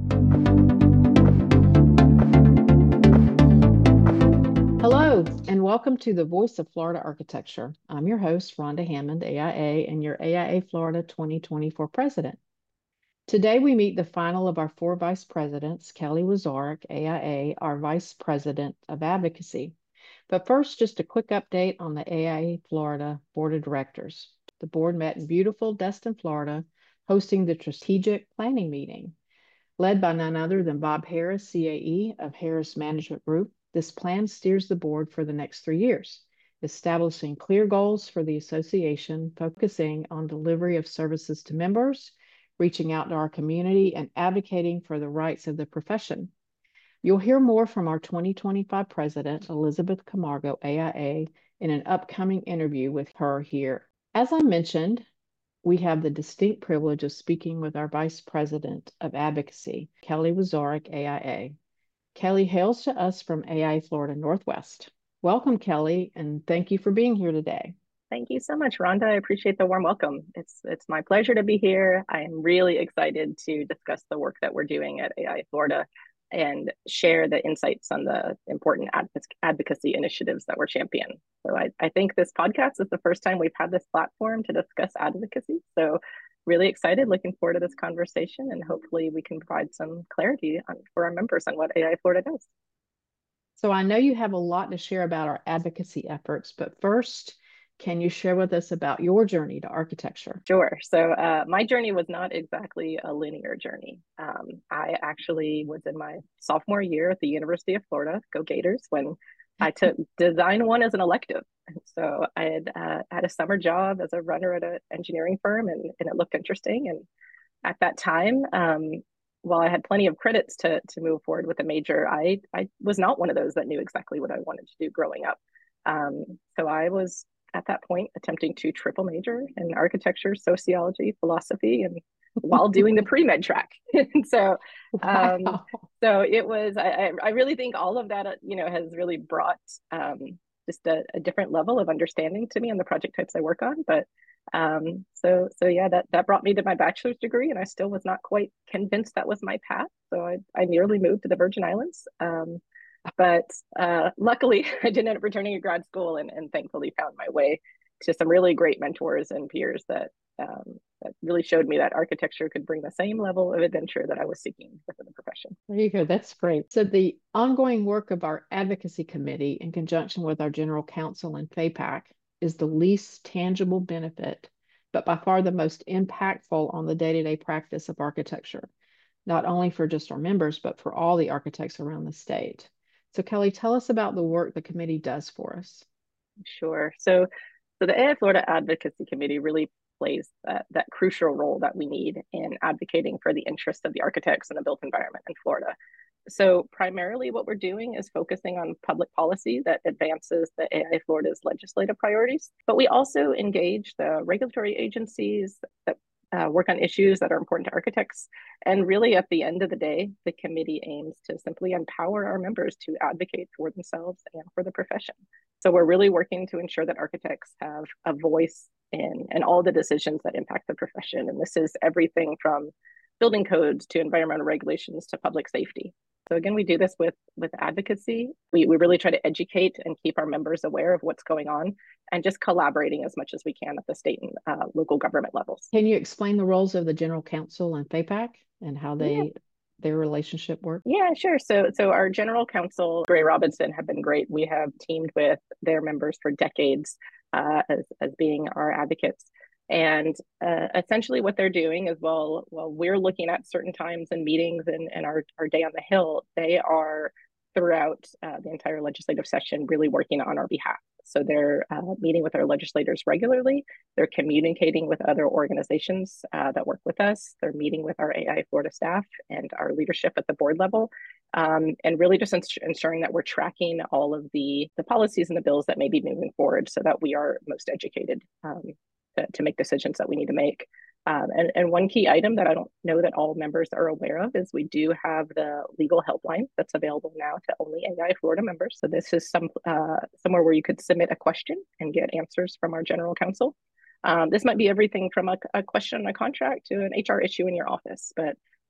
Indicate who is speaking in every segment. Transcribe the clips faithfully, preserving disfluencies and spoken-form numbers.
Speaker 1: Hello, and welcome to the Voice of Florida Architecture. I'm your host, Rhonda Hammond, A I A, and your A I A Florida twenty twenty-four president. Today, we meet the final of our four vice presidents, Kelly Wazorek, A I A, our vice president of advocacy. But first, just a quick update on the A I A Florida Board of Directors. The board met in beautiful Destin, Florida, hosting the strategic planning meeting. Led by none other than Bob Harris, C A E of Harris Management Group, this plan steers the board for the next three years, establishing clear goals for the association, focusing on delivery of services to members, reaching out to our community, and advocating for the rights of the profession. You'll hear more from our twenty twenty-five president, Elizabeth Camargo, A I A, in an upcoming interview with her here. As I mentioned, we have the distinct privilege of speaking with our Vice President of Advocacy, Kelly Wazorek, A I A. Kelly hails to us from A I A Florida Northwest. Welcome, Kelly, and thank you for being here today.
Speaker 2: Thank you so much, Rhonda. I appreciate the warm welcome. It's it's my pleasure to be here. I am really excited to discuss the work that we're doing at A I A Florida and share the insights on the important advocacy initiatives that we're championing. So I, I think this podcast is the first time we've had this platform to discuss advocacy. So really excited, looking forward to this conversation, and hopefully we can provide some clarity on, for our members on what A I A Florida does.
Speaker 1: So I know you have a lot to share about our advocacy efforts, but first, can you share with us about your journey to architecture?
Speaker 2: Sure. So uh, my journey was not exactly a linear journey. Um, I actually was in my sophomore year at the University of Florida, go Gators, when I took design one as an elective. So I had uh, had a summer job as a runner at an engineering firm, and, and it looked interesting. And at that time, um, while I had plenty of credits to to move forward with a major, I I was not one of those that knew exactly what I wanted to do growing up. Um, so I was at that point attempting to triple major in architecture, sociology, philosophy, and while doing the pre-med track. And so, um, wow. so it was, I, I really think all of that, you know, has really brought um, just a, a different level of understanding to me on the project types I work on. But um, so, so yeah, that, that brought me to my bachelor's degree, and I still was not quite convinced that was my path. So I, I nearly moved to the Virgin Islands. Um, But uh, luckily, I did end up returning to grad school, and, and thankfully found my way to some really great mentors and peers that um, that really showed me that architecture could bring the same level of adventure that I was seeking within the profession.
Speaker 1: There you go. That's great. So the ongoing work of our advocacy committee in conjunction with our general counsel and FAPAC is the least tangible benefit, but by far the most impactful on the day-to-day practice of architecture, not only for just our members, but for all the architects around the state. So Kelly, tell us about the work the committee does for us.
Speaker 2: Sure. So, so the A I A Florida Advocacy Committee really plays that, that crucial role that we need in advocating for the interests of the architects and the built environment in Florida. So primarily what we're doing is focusing on public policy that advances the A I A Florida's legislative priorities, but we also engage the regulatory agencies that Uh, work on issues that are important to architects. And really, at the end of the day, the committee aims to simply empower our members to advocate for themselves and for the profession. So we're really working to ensure that architects have a voice in, in all the decisions that impact the profession. And this is everything from building codes to environmental regulations to public safety. So again, we do this with, with advocacy. We, we really try to educate and keep our members aware of what's going on, and just collaborating as much as we can at the state and uh, local government levels.
Speaker 1: Can you explain the roles of the general counsel and FAPAC and how they yeah. their relationship work?
Speaker 2: Yeah, sure. So so our general counsel, Gray Robinson, have been great. We have teamed with their members for decades uh, as, as being our advocates. And uh, essentially what they're doing is, while, while we're looking at certain times and meetings and, and our, our day on the Hill, they are throughout uh, the entire legislative session really working on our behalf. So they're uh, meeting with our legislators regularly. They're communicating with other organizations uh, that work with us. They're meeting with our A I Florida staff and our leadership at the board level, um, and really just ins- ensuring that we're tracking all of the, the policies and the bills that may be moving forward, so that we are most educated um, to, to make decisions that we need to make. Um, and, and one key item that I don't know that all members are aware of is we do have the legal helpline that's available now to only A I Florida members. So this is some uh, somewhere where you could submit a question and get answers from our general counsel. Um, this might be everything from a, a question on a contract to an H R issue in your office, but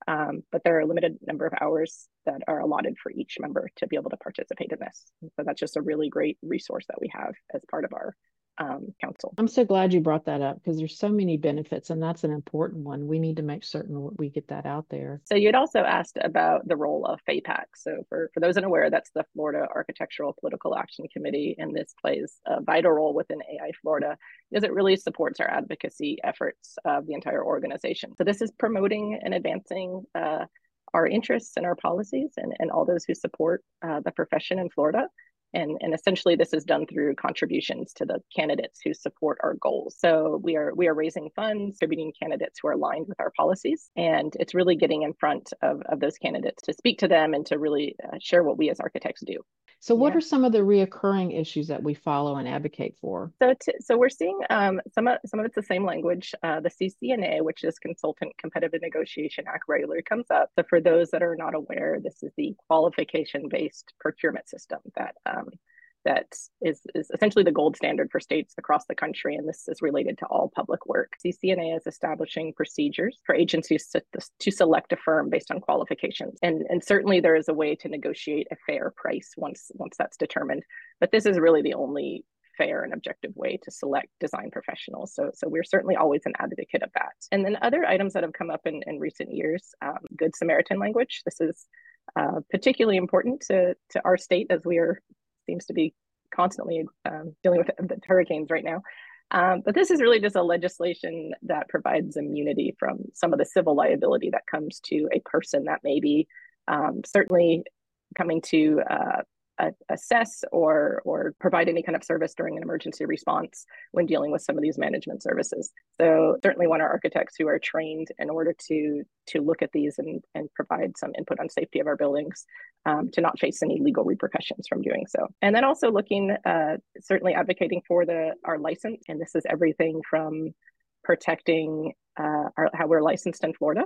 Speaker 2: Um, but there are a limited number of hours that are allotted for each member to be able to participate in this. And so that's just a really great resource that we have as part of our um, council.
Speaker 1: I'm so glad you brought that up because there's so many benefits, and that's an important one. We need to make certain we get that out there.
Speaker 2: So you'd also asked about the role of FAPAC. So for, for those unaware, that's the Florida Architectural Political Action Committee, and this plays a vital role within A I Florida because it really supports our advocacy efforts of the entire organization. So this is promoting and advancing uh, our interests and our policies and, and all those who support uh, the profession in Florida. And, and essentially this is done through contributions to the candidates who support our goals. So we are we are raising funds, distributing candidates who are aligned with our policies. And it's really getting in front of, of those candidates to speak to them and to really uh, share what we as architects do.
Speaker 1: So what yeah. are some of the reoccurring issues that we follow and advocate for?
Speaker 2: So to, so we're seeing um, some, of, some of it's the same language. Uh, the C C N A, which is Consultant Competitive Negotiation Act, regularly comes up. So for those that are not aware, this is the qualification-based procurement system that um, that is, is essentially the gold standard for states across the country, and this is related to all public work. C C N A is establishing procedures for agencies to, to select a firm based on qualifications, and, and certainly there is a way to negotiate a fair price once, once that's determined, but this is really the only fair and objective way to select design professionals. So, so we're certainly always an advocate of that. And then other items that have come up in, in recent years, um, Good Samaritan language. This is uh, particularly important to, to our state as we are seems to be constantly um, dealing with the hurricanes right now. Um, but this is really just a legislation that provides immunity from some of the civil liability that comes to a person that may be um, certainly coming to uh, assess or or provide any kind of service during an emergency response when dealing with some of these management services. So certainly want our architects who are trained in order to to look at these and, and provide some input on safety of our buildings um, to not face any legal repercussions from doing so. And then also looking, uh, certainly advocating for the our license. And this is everything from protecting uh, our, how we're licensed in Florida,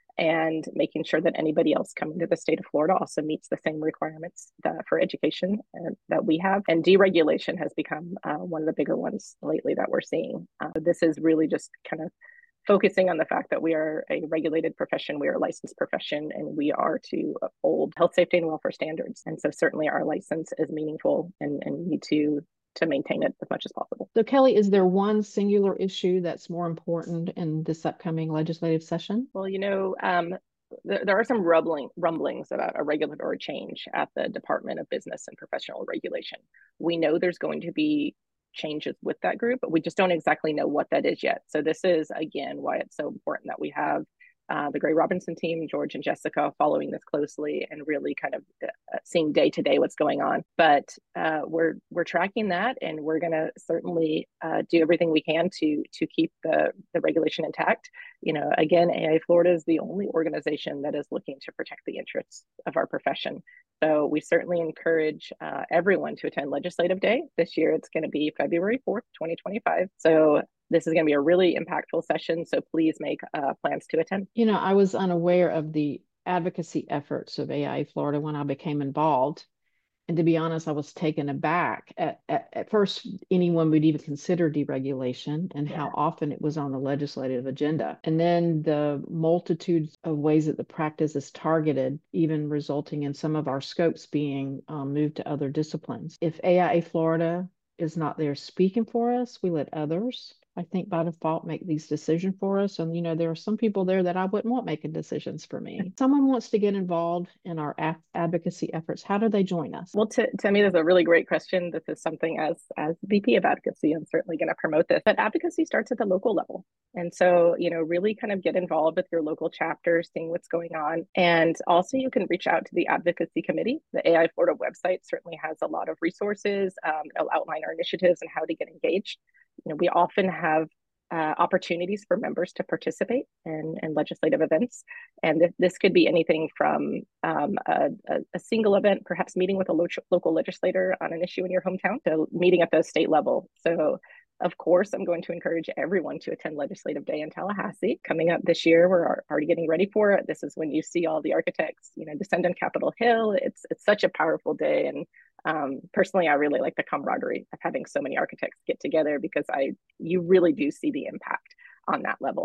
Speaker 2: and making sure that anybody else coming to the state of Florida also meets the same requirements that, for education uh, that we have. And deregulation has become uh, one of the bigger ones lately that we're seeing. Uh, this is really just kind of focusing on the fact that we are a regulated profession, we are a licensed profession, and we are to uphold health, safety, and welfare standards. And so certainly our license is meaningful, and, and we need to to maintain it as much as possible.
Speaker 1: So Kelly, is there one singular issue that's more important in this upcoming legislative session?
Speaker 2: Well, you know, um, th there are some rumbling, rumblings about a regulatory change at the Department of Business and Professional Regulation. We know there's going to be changes with that group, but we just don't exactly know what that is yet. So this is, again, why it's so important that we have Uh, the Gray Robinson team, George and Jessica, following this closely and really kind of uh, seeing day to day what's going on. But uh, we're we're tracking that, and we're going to certainly uh, do everything we can to to keep the the regulation intact. You know, again, A I Florida is the only organization that is looking to protect the interests of our profession. So we certainly encourage uh, everyone to attend Legislative Day. This year, it's going to be February fourth, twenty twenty-five. So this is going to be a really impactful session, so please make uh, plans to attend.
Speaker 1: You know, I was unaware of the advocacy efforts of A I Florida when I became involved. And to be honest, I was taken aback. At, at, at first, anyone would even consider deregulation and yeah. how often it was on the legislative agenda. And then the multitudes of ways that the practice is targeted, even resulting in some of our scopes being um, moved to other disciplines. If A I Florida is not there speaking for us, we let others, I think, by default, make these decisions for us. And, you know, there are some people there that I wouldn't want making decisions for me. If someone wants to get involved in our advocacy efforts, how do they join us?
Speaker 2: Well, to, to me, that's a really great question. This is something as, as V P of advocacy, I'm certainly going to promote this. But advocacy starts at the local level. And so, you know, really kind of get involved with your local chapter, seeing what's going on. And also you can reach out to the advocacy committee. The A I Florida website certainly has a lot of resources. Um, it'll outline our initiatives and how to get engaged. You know, we often have uh, opportunities for members to participate in, in legislative events. And th this could be anything from um, a, a, a single event, perhaps meeting with a lo local legislator on an issue in your hometown, to meeting at the state level. So of course, I'm going to encourage everyone to attend Legislative Day in Tallahassee. Coming up this year, we're already getting ready for it. This is when you see all the architects, you know, descend on Capitol Hill. It's, it's such a powerful day. And Um, personally, I really like the camaraderie of having so many architects get together, because I you really do see the impact on that level.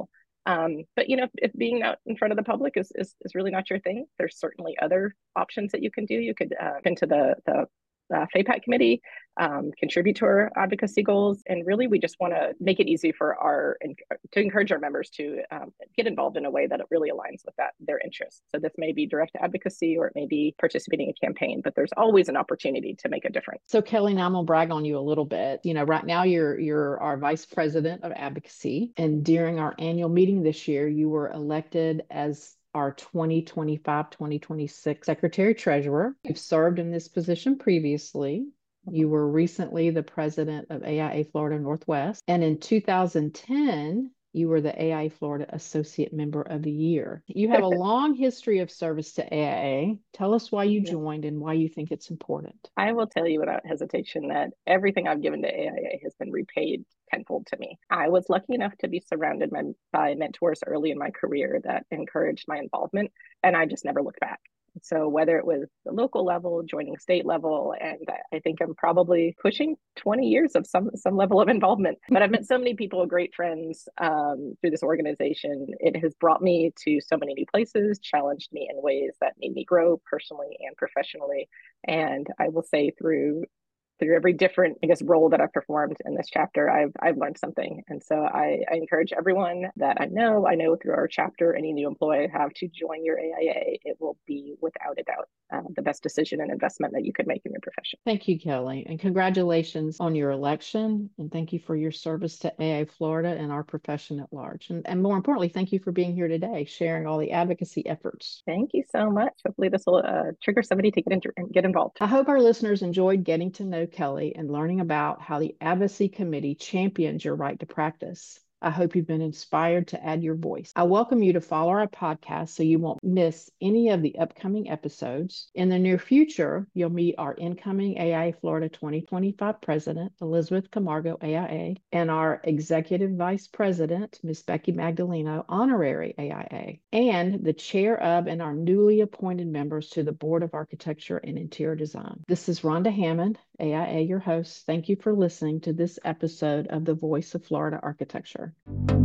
Speaker 2: Um, but you know, if, if being out in front of the public is, is is really not your thing, there's certainly other options that you can do. You could uh, into the the uh, FAPAC committee, um, contribute to our advocacy goals, and really we just want to make it easy for our to encourage our members to um, get involved in a way that it really aligns with that their interests. So this may be direct advocacy or it may be participating in a campaign, but there's always an opportunity to make a difference.
Speaker 1: So Kelly, now I'm gonna brag on you a little bit. You know, right now you're you're our vice president of advocacy, and during our annual meeting this year, you were elected as our twenty twenty-five twenty twenty-six Secretary Treasurer. You've served in this position previously. You were recently the president of A I A Florida Northwest. And in two thousand ten, you were the A I A Florida Associate Member of the Year. You have a long history of service to A I A. Tell us why you joined and why you think it's important.
Speaker 2: I will tell you without hesitation that everything I've given to A I A has been repaid tenfold to me. I was lucky enough to be surrounded by, by mentors early in my career that encouraged my involvement, and I just never looked back. So whether it was the local level, joining state level, and I think I'm probably pushing twenty years of some some level of involvement. But I've met so many people, great friends um, through this organization. It has brought me to so many new places, challenged me in ways that made me grow personally and professionally. And I will say through through every different, I guess, role that I've performed in this chapter, I've I've learned something. And so I, I encourage everyone that I know, I know through our chapter, any new employee have to join your A I A. It will be without a doubt uh, the best decision and investment that you could make in your profession.
Speaker 1: Thank you, Kelly, and congratulations on your election. And thank you for your service to A I A Florida and our profession at large. And, and more importantly, thank you for being here today, sharing all the advocacy efforts.
Speaker 2: Thank you so much. Hopefully this will uh, trigger somebody to get, in, get involved.
Speaker 1: I hope our listeners enjoyed getting to know Kelly and learning about how the Advocacy Committee champions your right to practice. I hope you've been inspired to add your voice. I welcome you to follow our podcast so you won't miss any of the upcoming episodes. In the near future, you'll meet our incoming A I A Florida twenty twenty-five President, Elizabeth Camargo, A I A, and our Executive Vice President, Miz Becky Magdaleno, Honorary A I A, and the Chair of and our newly appointed members to the Board of Architecture and Interior Design. This is Rhonda Hammond, A I A, your host. Thank you for listening to this episode of The Voice of Florida Architecture.